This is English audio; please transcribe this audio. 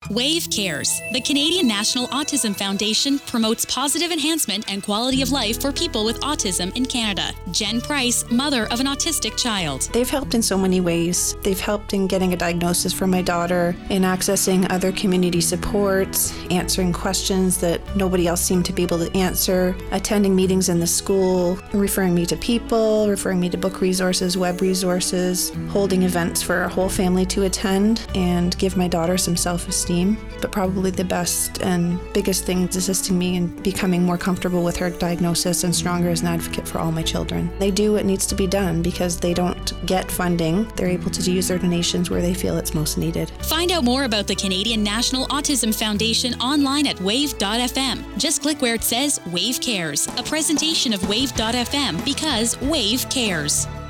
WAVE Cares. The Canadian National Autism Foundation promotes positive enhancement and quality of life for people with autism in Canada. Jen Price, mother of an autistic child. They've helped in so many ways. They've helped in getting a diagnosis for my daughter, in accessing other community supports, answering questions that nobody else seemed to be able to answer, attending meetings in the school, referring me to people, referring me to book resources, web resources, holding events for our whole family to attend and give my daughter some self-esteem. But probably the best and biggest thing is assisting me in becoming more comfortable with her diagnosis and stronger as an advocate for all my children. They do what needs to be done because they don't get funding. They're able to use their donations where they feel it's most needed. Find out more about the Canadian National Autism Foundation online at wave.fm. Just click where it says WAVE Cares, a presentation of wave.fm because WAVE cares.